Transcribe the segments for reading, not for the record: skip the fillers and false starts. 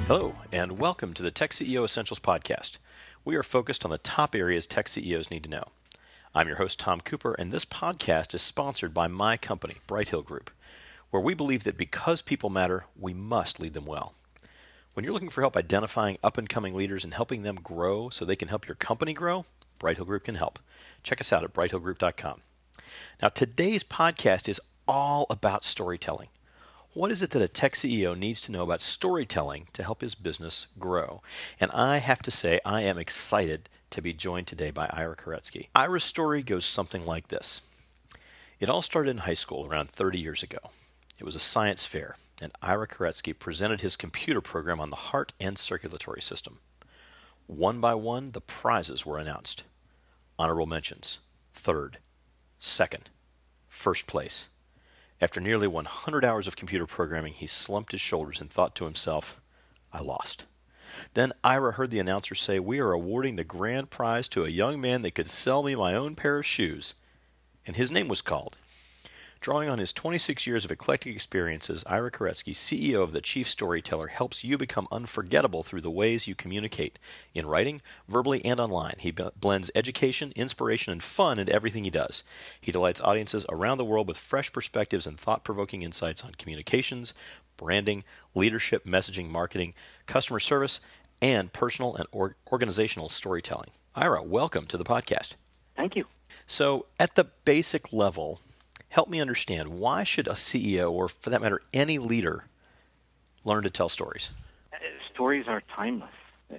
Hello, and welcome to the Tech CEO Essentials Podcast. We are focused on the top areas tech CEOs need to know. I'm your host, Tom Cooper, and this podcast is sponsored by my company, Bright Hill Group, where we believe that because people matter, we must lead them well. When you're looking for help identifying up-and-coming leaders and helping them grow so they can help your company grow, Bright Hill Group can help. Check us out at brighthillgroup.com. Now, today's podcast is all about storytelling. What is it that a tech CEO needs to know about storytelling to help his business grow? And I have to say, I am excited to be joined today by Ira Koretsky. Ira's story goes something like this. It all started in high school around 30 years ago. It was a science fair, and Ira Koretsky presented his computer program on the heart and circulatory system. One by one, the prizes were announced. Honorable mentions: third, second, first place. After nearly 100 hours of computer programming, he slumped his shoulders and thought to himself, I lost. Then Ira heard the announcer say, we are awarding the grand prize to a young man that could sell me my own pair of shoes. And his name was called. Drawing on his 26 years of eclectic experiences, Ira Koretsky, CEO of The Chief Storyteller, helps you become unforgettable through the ways you communicate, in writing, verbally, and online. He blends education, inspiration, and fun into everything he does. He delights audiences around the world with fresh perspectives and thought-provoking insights on communications, branding, leadership, messaging, marketing, customer service, and personal and organizational storytelling. Ira, welcome to the podcast. Thank you. So, at the basic level, help me understand, why should a CEO, or for that matter, any leader, learn to tell stories? Stories are timeless.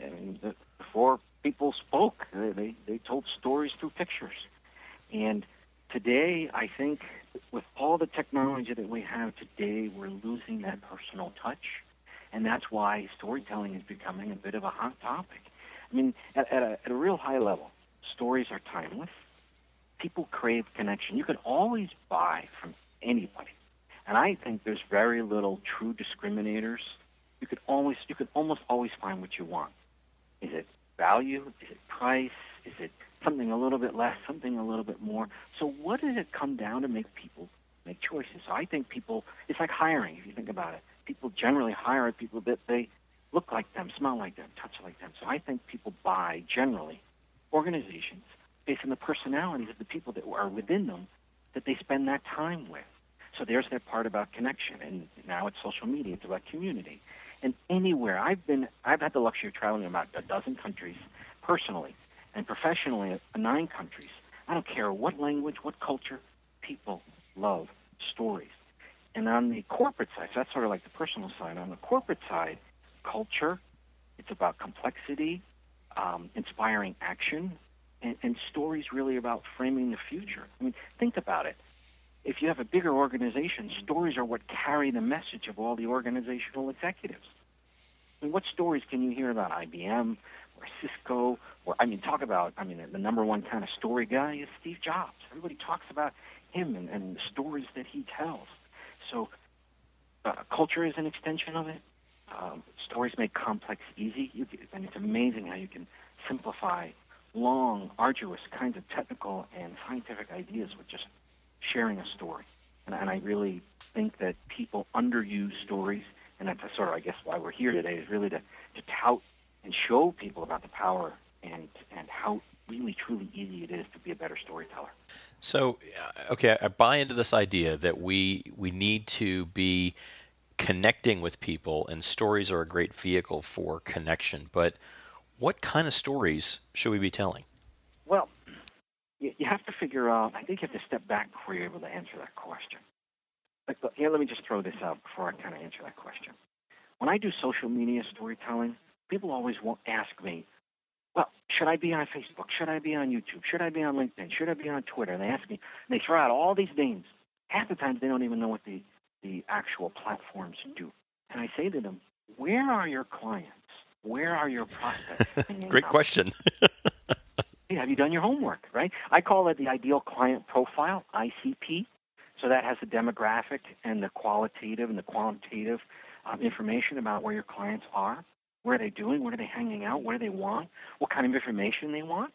Before people spoke, they told stories through pictures. And today, I think, with all the technology that we have today, we're losing that personal touch. And that's why storytelling is becoming a bit of a hot topic. I mean, at a real high level, stories are timeless. People crave connection. You can always buy from anybody. And I think there's very little true discriminators. You could almost always find what you want. Is it value? Is it price? Is it something a little bit less, something a little bit more? So what does it come down to make people make choices? So I think people, it's like hiring, if you think about it. People generally hire people that they look like them, smell like them, touch like them. So I think people buy, generally, organizations based on the personalities of the people that are within them that they spend that time with. So there's that part about connection, and now it's social media, it's about community. And anywhere, I've had the luxury of traveling about a dozen countries personally, and professionally 9 countries. I don't care what language, what culture, people love stories. And on the corporate side, so that's sort of like the personal side. On the corporate side, culture, it's about complexity, inspiring action, and stories really about framing the future. I mean, think about it. If you have a bigger organization, stories are what carry the message of all the organizational executives. I mean, what stories can you hear about IBM or Cisco? Or the number one kind of story guy is Steve Jobs. Everybody talks about him and the stories that he tells. So culture is an extension of it. Stories make complex easy. And it's amazing how you can simplify long, arduous kinds of technical and scientific ideas with just sharing a story. And I really think that people underuse stories, and that's sort of, I guess, why we're here today, is really to tout and show people about the power and how really, truly easy it is to be a better storyteller. So, okay, I buy into this idea that we need to be connecting with people, and stories are a great vehicle for connection. But what kind of stories should we be telling? Well, you have to figure out, I think you have to step back before you're able to answer that question. Let me just throw this out before I kind of answer that question. When I do social media storytelling, people always ask me, well, should I be on Facebook? Should I be on YouTube? Should I be on LinkedIn? Should I be on Twitter? And they ask me, they throw out all these names. Half the time they don't even know what the actual platforms do. And I say to them, where are your clients? Where are your prospects? Great question. Hey, have you done your homework, right? I call it the ideal client profile, ICP. So that has the demographic and the qualitative and the quantitative information about where your clients are, where are they doing, where are they hanging out, what do they want, what kind of information they want.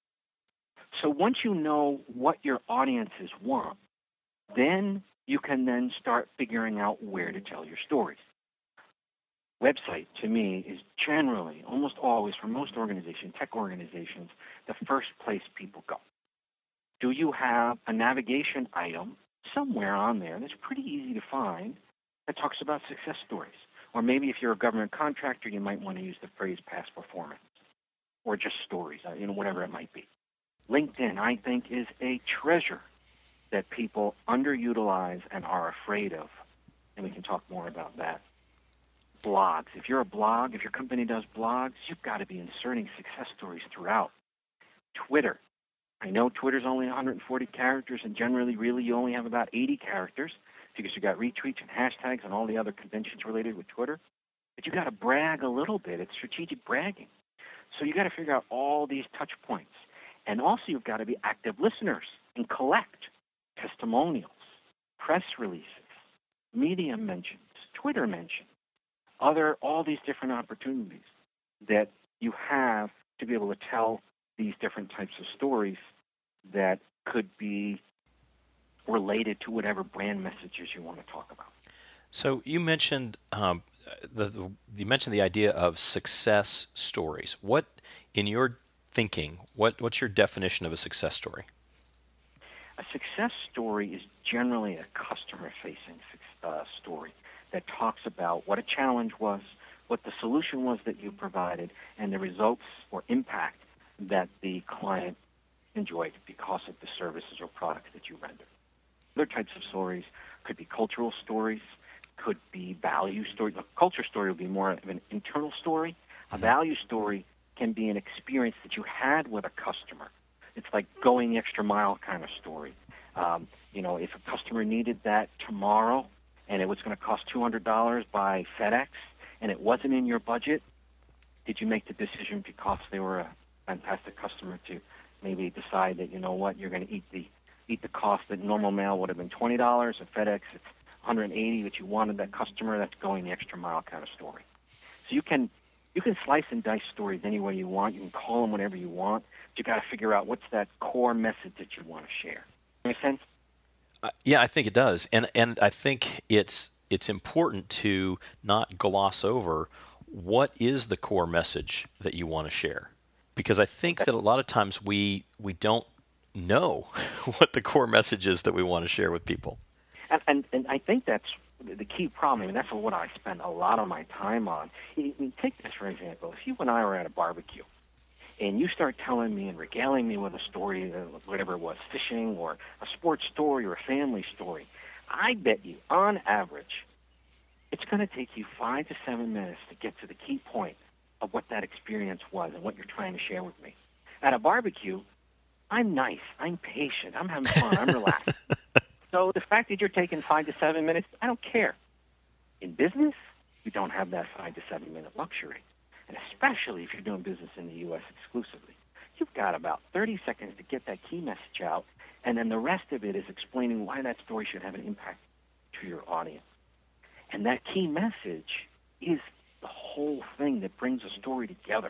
So once you know what your audiences want, then you can then start figuring out where to tell your stories. website, to me, is generally, almost always, for most organizations, tech organizations, the first place people go. Do you have a navigation item somewhere on there that's pretty easy to find that talks about success stories? Or maybe if you're a government contractor, you might want to use the phrase past performance or just stories, whatever it might be. LinkedIn, I think, is a treasure that people underutilize and are afraid of. And we can talk more about that. Blogs. If you're a blog, if your company does blogs, you've got to be inserting success stories throughout. Twitter. I know Twitter's only 140 characters, and generally, really, you only have about 80 characters because you got retweets and hashtags and all the other conventions related with Twitter. But you got to brag a little bit. It's strategic bragging. So you got to figure out all these touch points. And also, you've got to be active listeners and collect testimonials, press releases, media mentions, Twitter mentions, all these different opportunities that you have to be able to tell these different types of stories that could be related to whatever brand messages you want to talk about. So you mentioned the idea of success stories. What, in your thinking, what's your definition of a success story? A success story is generally a customer-facing story that talks about what a challenge was, what the solution was that you provided, and the results or impact that the client enjoyed because of the services or products that you rendered. Other types of stories could be cultural stories, could be value stories. A culture story would be more of an internal story. A value story can be an experience that you had with a customer. It's like going the extra mile kind of story. If a customer needed that tomorrow and it was going to cost $200 by FedEx and it wasn't in your budget, did you make the decision because they were a fantastic customer to maybe decide that, you're going to eat the cost that normal mail would have been $20 at FedEx, it's $180, but you wanted that customer? That's going the extra mile kind of story. So you can slice and dice stories any way you want. You can call them whatever you want. But you got to figure out what's that core message that you want to share. Make sense? Yeah, I think it does, and I think it's important to not gloss over what is the core message that you want to share, because I think that a lot of times we don't know what the core message is that we want to share with people. And I think that's the key problem. I mean, that's what I spend a lot of my time on. Take this for example. If you and I were at a barbecue, and you start telling me and regaling me with a story, whatever it was, fishing or a sports story or a family story, I bet you, on average, it's going to take you 5 to 7 minutes to get to the key point of what that experience was and what you're trying to share with me. At a barbecue, I'm nice, I'm patient, I'm having fun, I'm relaxed. So the fact that you're taking 5 to 7 minutes, I don't care. In business, you don't have that 5 to 7 minute luxury. And especially if you're doing business in the U.S. exclusively. You've got about 30 seconds to get that key message out, and then the rest of it is explaining why that story should have an impact to your audience. And that key message is the whole thing that brings a story together.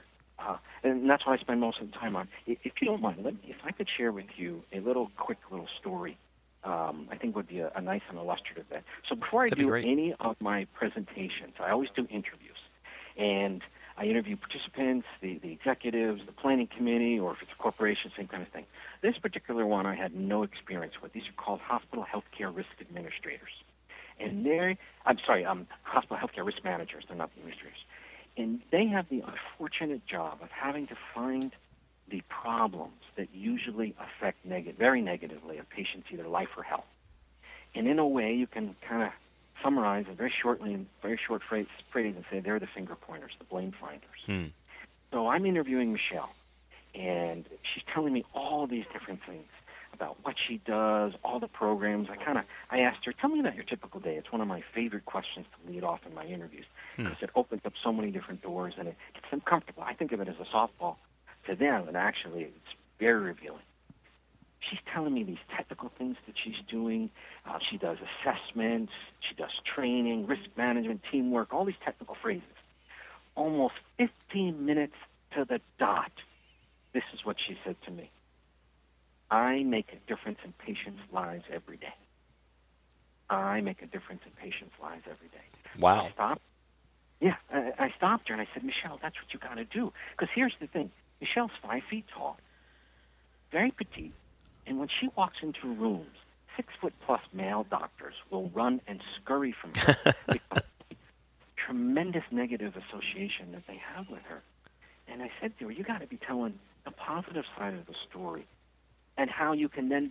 And that's what I spend most of the time on. If you don't mind, if I could share with you a quick little story, I think would be a nice and illustrative bit. So before I do any of my presentations, I always do interviews. And I interview participants, the executives, the planning committee, or if it's a corporation, same kind of thing. This particular one I had no experience with. These are called hospital healthcare risk administrators. And hospital healthcare risk managers. They're not the administrators. And they have the unfortunate job of having to find the problems that usually affect very negatively a patient's either life or health. And in a way, you can kind of summarize it very shortly in very short phrase and say they're the finger pointers, the blame finders. So I'm interviewing Michelle, and she's telling me all these different things about what she does, all the programs. I asked her, tell me about your typical day. It's one of my favorite questions to lead off in my interviews because it opens up so many different doors and it gets them comfortable. I think of it as a softball to them, and actually it's very revealing. She's telling me these technical things that she's doing. She does assessments, she does training, risk management, teamwork, all these technical phrases. Almost 15 minutes to the dot, this is what she said to me. I make a difference in patients' lives every day. I make a difference in patients' lives every day. Wow. I stopped. Yeah, I stopped her and I said, Michelle, that's what you got to do. Because here's the thing. Michelle's 5 feet tall, very petite, and when she walks into rooms, 6-foot-plus male doctors will run and scurry from her because of the tremendous negative association that they have with her. And I said to her, you got to be telling the positive side of the story and how you can then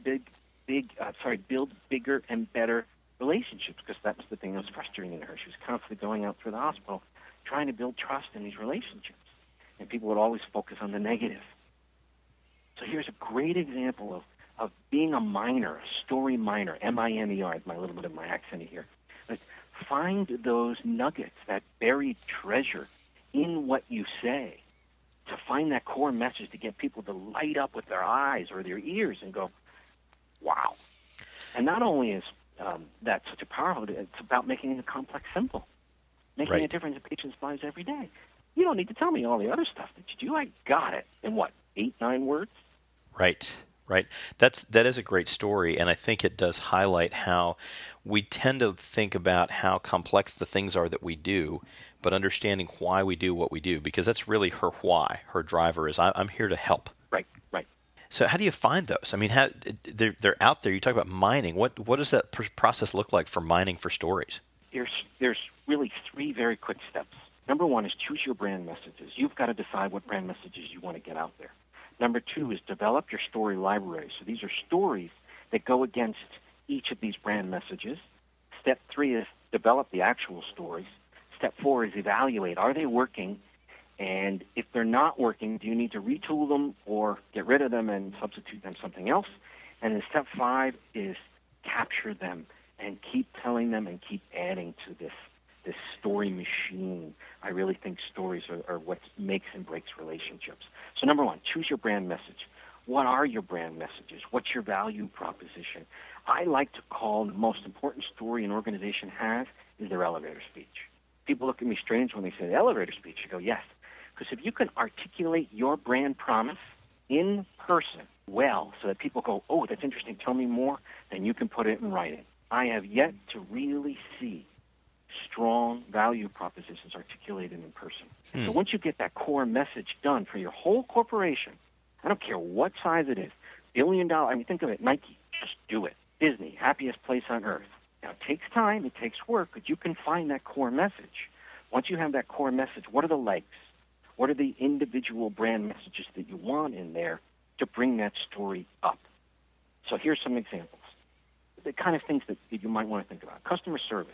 build bigger and better relationships, because that was the thing that was frustrating to her. She was constantly going out through the hospital trying to build trust in these relationships, and people would always focus on the negative. So here's a great example of being a miner, a story miner, M-I-N-E-R, my little bit of my accent here. Like, find those nuggets, that buried treasure in what you say, to find that core message to get people to light up with their eyes or their ears and go, wow. And not only is that such a powerful, it's about making the complex simple, making a difference in patients' lives every day. You don't need to tell me all the other stuff that you do. I got it in what, 8-9 words? Right. That is a great story, and I think it does highlight how we tend to think about how complex the things are that we do, but understanding why we do what we do, because that's really her why. Her driver is, I'm here to help. Right. So how do you find those? I mean, they're out there. You talk about mining. What does that process look like for mining for stories? There's really 3 very quick steps. Number 1 is choose your brand messages. You've got to decide what brand messages you want to get out there. Number 2 is develop your story library. So these are stories that go against each of these brand messages. Step 3 is develop the actual stories. Step 4 is evaluate. Are they working? And if they're not working, do you need to retool them or get rid of them and substitute them something else? And then step 5 is capture them and keep telling them and keep adding to this story machine. I really think stories are what makes and breaks relationships. So number 1, choose your brand message. What are your brand messages? What's your value proposition? I like to call the most important story an organization has is their elevator speech. People look at me strange when they say the elevator speech. I go, yes. Because if you can articulate your brand promise in person well so that people go, oh, that's interesting, tell me more, then you can put it in writing. I have yet to really see strong value propositions articulated in person. So once you get that core message done for your whole corporation, I don't care what size it is, $1 billion, I mean, think of it, Nike, just do it. Disney, happiest place on earth. Now, it takes time, it takes work, but you can find that core message. Once you have that core message, what are the legs? What are the individual brand messages that you want in there to bring that story up? So here's some examples. The kind of things that you might want to think about. Customer service.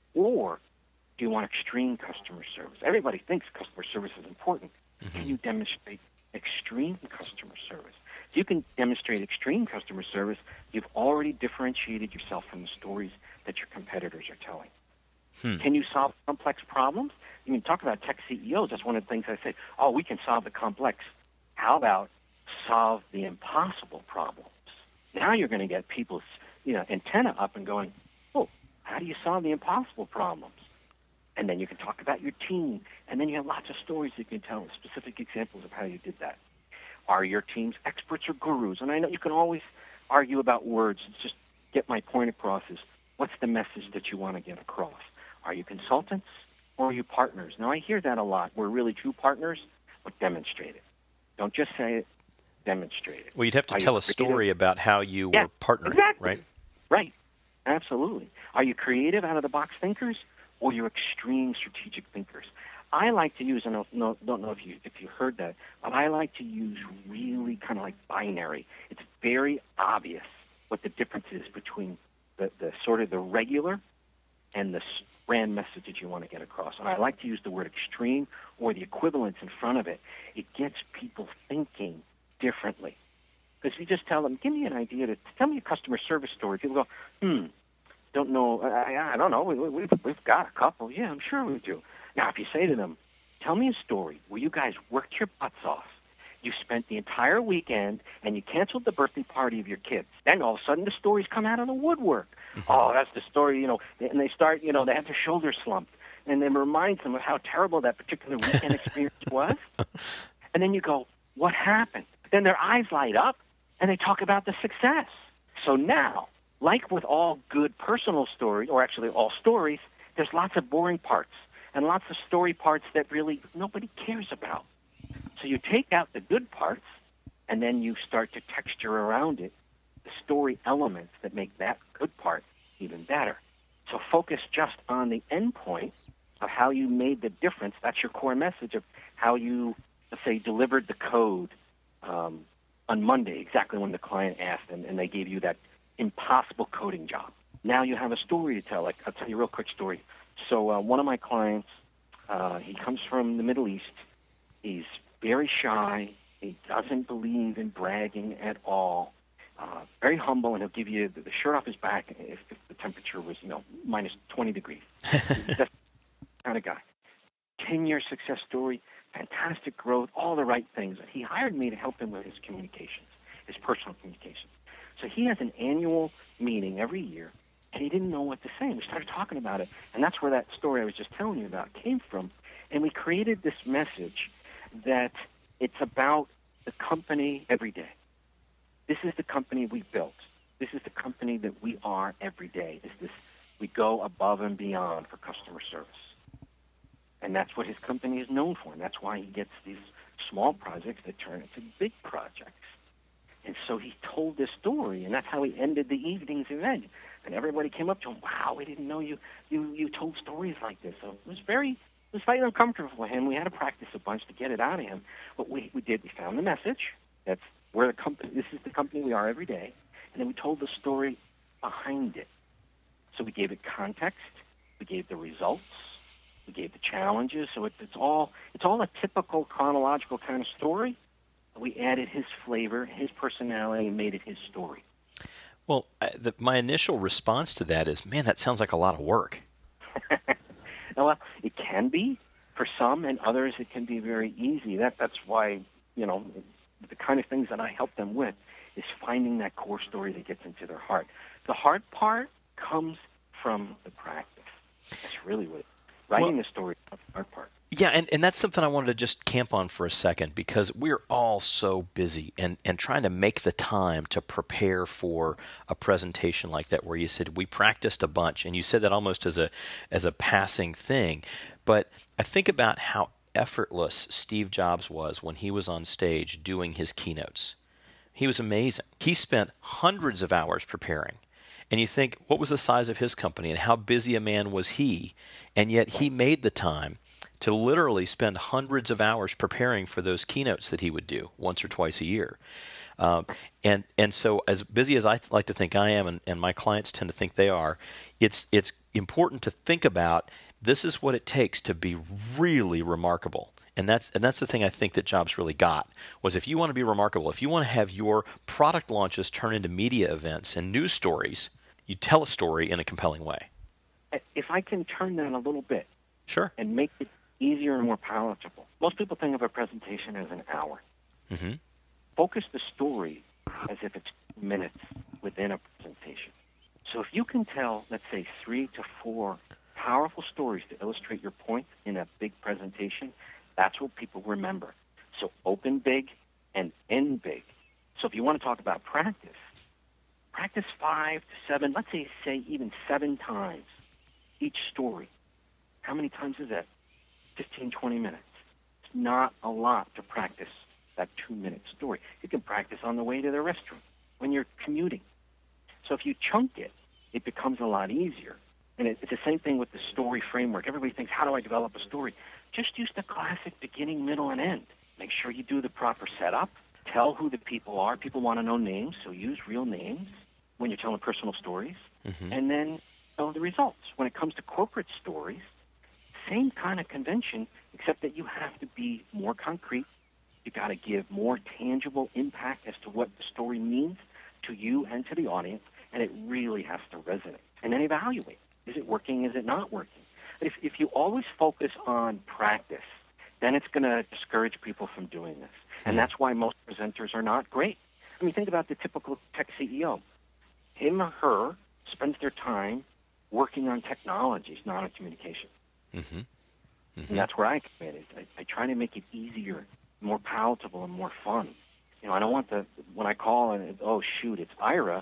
Or do you want extreme customer service? Everybody thinks customer service is important. Mm-hmm. Can you demonstrate extreme customer service? If you can demonstrate extreme customer service, you've already differentiated yourself from the stories that your competitors are telling. Can you solve complex problems? I mean, talk about tech CEOs. That's one of the things I say. Oh, we can solve the complex. How about solve the impossible problems? Now you're going to get people's antenna up and going, oh, how do you solve the impossible problems? And then you can talk about your team. And then you have lots of stories you can tell, specific examples of how you did that. Are your teams experts or gurus? And I know you can always argue about words. Just get my point across is what's the message that you want to get across? Are you consultants or are you partners? Now, I hear that a lot. We're really true partners, but demonstrate it. Don't just say it, demonstrate it. Well, you'd have to tell a story about how you were partnering, exactly. Right? Right. Absolutely. Are you creative, out-of-the-box thinkers, or you extreme strategic thinkers? I like to use, I don't know if you heard that, but I like to use really kind of like binary. It's very obvious what the difference is between the sort of the regular and the brand message that you want to get across. And I like to use the word extreme or the equivalence in front of it. It gets people thinking differently. Because if you just tell them, give me an idea, tell me a customer service story, people go, don't know, I don't know, we've got a couple. Yeah, I'm sure we do. Now, if you say to them, tell me a story where you guys worked your butts off, you spent the entire weekend, and you canceled the birthday party of your kids. Then all of a sudden the stories come out of the woodwork. Mm-hmm. Oh, that's the story, and they start, they have their shoulders slumped. And it reminds them of how terrible that particular weekend experience was. And then you go, what happened? Then their eyes light up, and they talk about the success. So now, like with all good personal stories, or actually all stories, there's lots of boring parts. and lots of story parts that really nobody cares about. So you take out the good parts, and then you start to texture around it the story elements that make that good part even better. So focus just on the end point of how you made the difference. That's your core message of how you, let's say, delivered the code on Monday, exactly when the client asked, and they gave you that impossible coding job. Now you have a story to tell. Like, I'll tell you a real quick story. So one of my clients, he comes from the Middle East. He's very shy. He doesn't believe in bragging at all. Very humble, and he'll give you the shirt off his back if the temperature was, minus 20 degrees. That's the kind of guy. 10-year success story, fantastic growth, all the right things. He hired me to help him with his communications, his personal communications. So he has an annual meeting every year, and he didn't know what to say. We started talking about it, and that's where that story I was just telling you about came from. And we created this message that it's about the company every day. This is the company we built. This is the company that we are every day. We go above and beyond for customer service. And that's what his company is known for, and that's why he gets these small projects that turn into big projects. And so he told this story, and that's how he ended the evening's event. And everybody came up to him, wow, we didn't know you told stories like this. So it was slightly uncomfortable for him. We had to practice a bunch to get it out of him. But we found the message. That's where this is the company we are every day. And then we told the story behind it. So we gave it context. We gave the results. We gave the challenges. So it's all a typical chronological kind of story. We added his flavor, his personality, and made it his story. Well, my initial response to that is, man, that sounds like a lot of work. Well, it can be for some, and others it can be very easy. That's why, the kind of things that I help them with is finding that core story that gets into their heart. The hard part comes from the practice. That's really what writing the story is the hard part. Yeah, and that's something I wanted to just camp on for a second, because we're all so busy and trying to make the time to prepare for a presentation like that, where you said we practiced a bunch, and you said that almost as a passing thing. But I think about how effortless Steve Jobs was when he was on stage doing his keynotes. He was amazing. He spent hundreds of hours preparing. And you think, what was the size of his company and how busy a man was he? And yet he made the time to literally spend hundreds of hours preparing for those keynotes that he would do once or twice a year. And so as busy as I like to think I am, and my clients tend to think they are, it's important to think about, this is what it takes to be really remarkable. And that's the thing I think that Jobs really got, was if you want to be remarkable, if you want to have your product launches turn into media events and news stories, you tell a story in a compelling way. If I can turn that a little bit, sure, and make it easier and more palatable. Most people think of a presentation as an hour. Mm-hmm. Focus the story as if it's minutes within a presentation. So if you can tell, let's say, 3 to 4 powerful stories to illustrate your point in a big presentation, that's what people remember. So open big and end big. So if you want to talk about practice 5 to 7, let's say even 7 times each story. How many times is that? 15, 20 minutes. It's not a lot to practice that 2-minute story. You can practice on the way to the restroom, when you're commuting. So if you chunk it, it becomes a lot easier. And it's the same thing with the story framework. Everybody thinks, how do I develop a story? Just use the classic beginning, middle, and end. Make sure you do the proper setup. Tell who the people are. People want to know names, so use real names when you're telling personal stories. Mm-hmm. And then tell the results. When it comes to corporate stories, same kind of convention, except that you have to be more concrete. You got to give more tangible impact as to what the story means to you and to the audience, and it really has to resonate. And then evaluate. Is it working? Is it not working? But if you always focus on practice, then it's going to discourage people from doing this. And that's why most presenters are not great. I mean, think about the typical tech CEO. Him or her spends their time working on technologies, not on communication. Mm-hmm. Mm-hmm. And that's where I come in. I try to make it easier, more palatable, and more fun. I don't want when I call and, oh, shoot, it's Ira,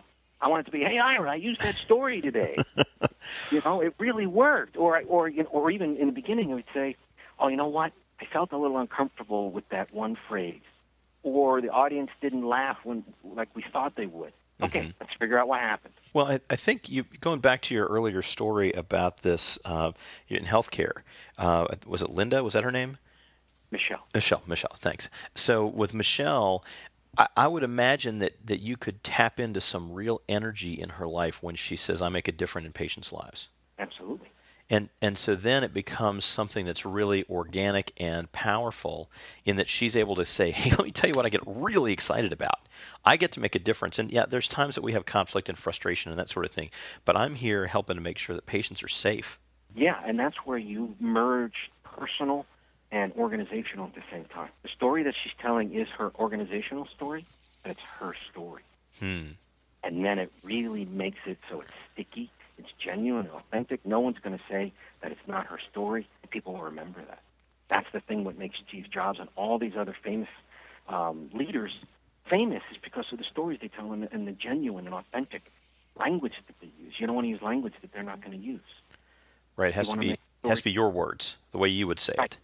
I want it to be, hey, Ira, I used that story today. It really worked. Or even in the beginning, I would say, oh, you know what? I felt a little uncomfortable with that one phrase. Or the audience didn't laugh like we thought they would. Okay, let's figure out what happened. Well, I think going back to your earlier story about this in healthcare, was it Linda? Was that her name? Michelle, thanks. So with Michelle, I would imagine that you could tap into some real energy in her life when she says, I make a difference in patients' lives. Absolutely. And so then it becomes something that's really organic and powerful in that she's able to say, hey, let me tell you what I get really excited about. I get to make a difference. And yeah, there's times that we have conflict and frustration and that sort of thing. But I'm here helping to make sure that patients are safe. Yeah, and that's where you merge personal and organizational at the same time. The story that she's telling is her organizational story, but it's her story. And then it really makes it so it's sticky. It's genuine, authentic. No one's going to say that it's not her story, and people will remember that. That's the thing what makes Steve Jobs and all these other famous leaders famous is because of the stories they tell and the genuine and authentic language that they use. You don't want to use language that they're not going to use. Right. It has to be your words, the way you would say it.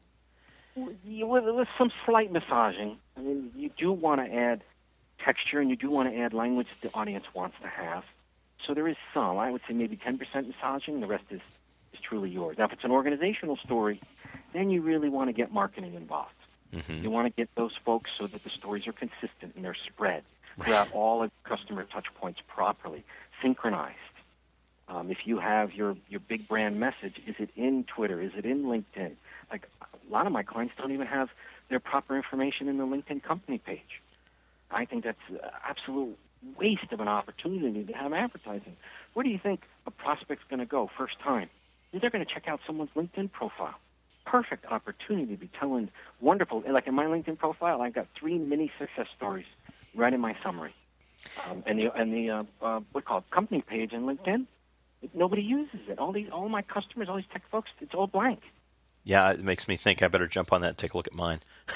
With some slight massaging. I mean, you do want to add texture and you do want to add language that the audience wants to have. So there is some. I would say maybe 10% massaging. The rest is truly yours. Now, if it's an organizational story, then you really want to get marketing involved. You want to get those folks so that the stories are consistent and they're spread throughout all of customer touch points properly, synchronized. If you have your big brand message, is it in Twitter? Is it in LinkedIn? Like a lot of my clients don't even have their proper information in the LinkedIn company page. I think that's an absolute waste of an opportunity to have advertising. Where do you think a prospect's going to go first time? They're going to check out someone's LinkedIn profile. Perfect opportunity to be telling wonderful. Like in my LinkedIn profile, I've got 3 mini success stories right in my summary. And the what called company page in LinkedIn, nobody uses it. All my customers, all these tech folks, it's all blank. Yeah, it makes me think I better jump on that and take a look at mine.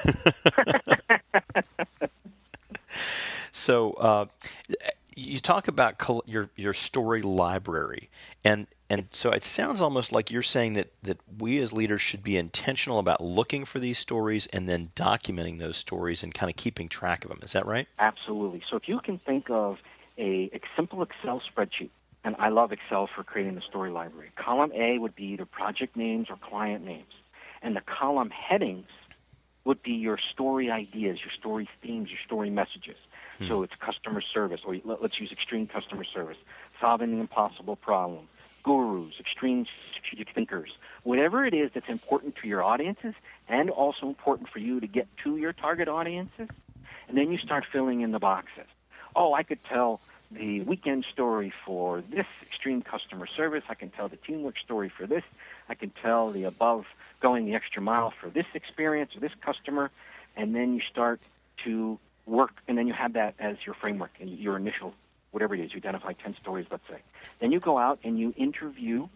So you talk about your story library, and so it sounds almost like you're saying that we as leaders should be intentional about looking for these stories and then documenting those stories and kind of keeping track of them. Is that right? Absolutely. So if you can think of a simple Excel spreadsheet, and I love Excel for creating the story library. Column A would be either project names or client names, and the column headings would be your story ideas, your story themes, your story messages. So it's customer service, or let's use extreme customer service, solving the impossible problem, gurus, extreme strategic thinkers, whatever it is that's important to your audiences and also important for you to get to your target audiences. And then you start filling in the boxes. Oh, I could tell the weekend story for this extreme customer service. I can tell the teamwork story for this. I can tell the above going the extra mile for this experience or this customer. And then you start to work, and then you have that as your framework and your initial, whatever it is, you identify 10 stories, let's say. Then you go out and you interview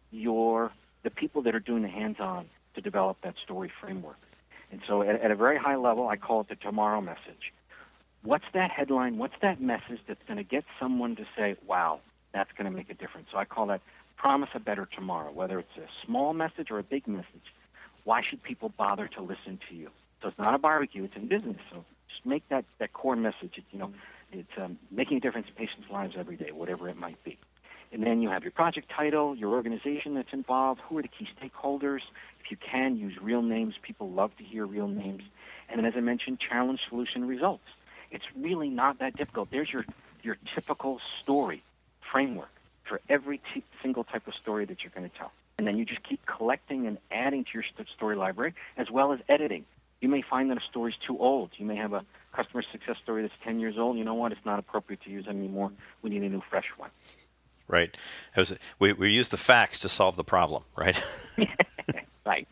the people that are doing the hands-on to develop that story framework. And so at a very high level, I call it the tomorrow message. What's that headline? What's that message that's going to get someone to say, wow, that's going to make a difference? So I call that promise a better tomorrow, whether it's a small message or a big message. Why should people bother to listen to you? So it's not a barbecue, it's in business. So just make that core message. It's making a difference in patients' lives every day, whatever it might be. And then you have your project title, your organization that's involved, who are the key stakeholders. If you can, use real names. People love to hear real names. And then, as I mentioned, challenge, solution, results. It's really not that difficult. There's your typical story framework for every single type of story that you're going to tell. And then you just keep collecting and adding to your story library, as well as editing. You may find that a story's too old. You may have a customer success story that's 10 years old. You know what? It's not appropriate to use anymore. We need a new, fresh one. Right. We use the facts to solve the problem, right? Right.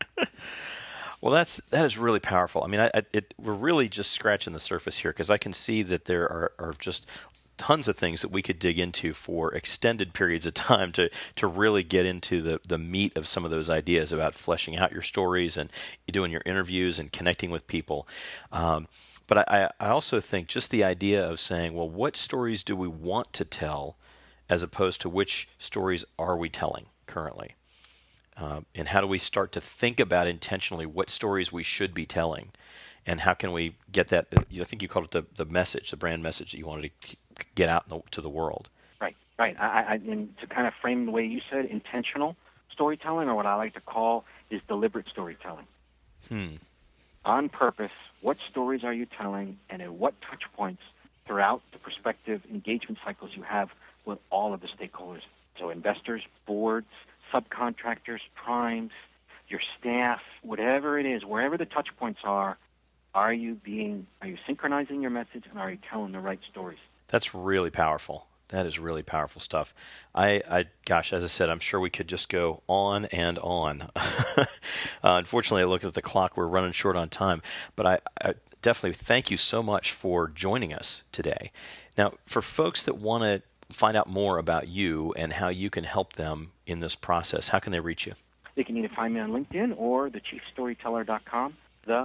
Well, that is really powerful. I mean, we're really just scratching the surface here because I can see that there are just tons of things that we could dig into for extended periods of time to really get into the meat of some of those ideas about fleshing out your stories and doing your interviews and connecting with people. But I also think just the idea of saying, well, what stories do we want to tell as opposed to which stories are we telling currently? And how do we start to think about intentionally what stories we should be telling? And how can we get that? I think you called it the message, the brand message that you wanted to get out to the world. Right. And to kind of frame the way you said, intentional storytelling, or what I like to call is deliberate storytelling. On purpose, what stories are you telling, and at what touch points throughout the prospective engagement cycles you have with all of the stakeholders? So investors, boards, subcontractors, primes, your staff, whatever it is, wherever the touch points are you synchronizing your message, and are you telling the right stories? That's really powerful. That is really powerful stuff. Gosh, as I said, I'm sure we could just go on and on. Unfortunately, I looked at the clock. We're running short on time. But I definitely thank you so much for joining us today. Now, for folks that want to find out more about you and how you can help them in this process, how can they reach you? They can either find me on LinkedIn or thechiefstoryteller.com,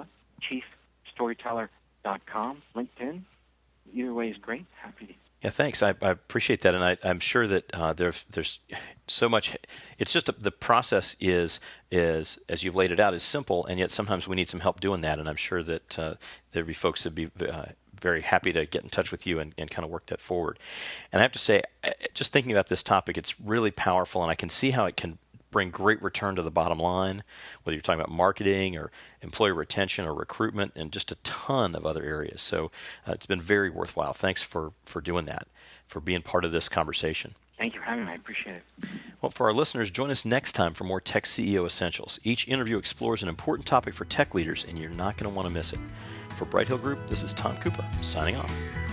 thechiefstoryteller.com, LinkedIn. Either way is great. Happy to. Yeah, thanks. I appreciate that, and I'm sure that there's so much. It's just the process is as you've laid it out is simple, and yet sometimes we need some help doing that. And I'm sure that there'd be folks that'd be very happy to get in touch with you and kind of work that forward. And I have to say, just thinking about this topic, it's really powerful, and I can see how it can bring great return to the bottom line, whether you're talking about marketing or employee retention or recruitment and just a ton of other areas. So it's been very worthwhile. Thanks for doing that, for being part of this conversation. Thank you for having me. I appreciate it. Well, for our listeners, join us next time for more Tech CEO Essentials. Each interview explores an important topic for tech leaders, and you're not going to want to miss it. For Bright Hill Group, this is Tom Cooper, signing off.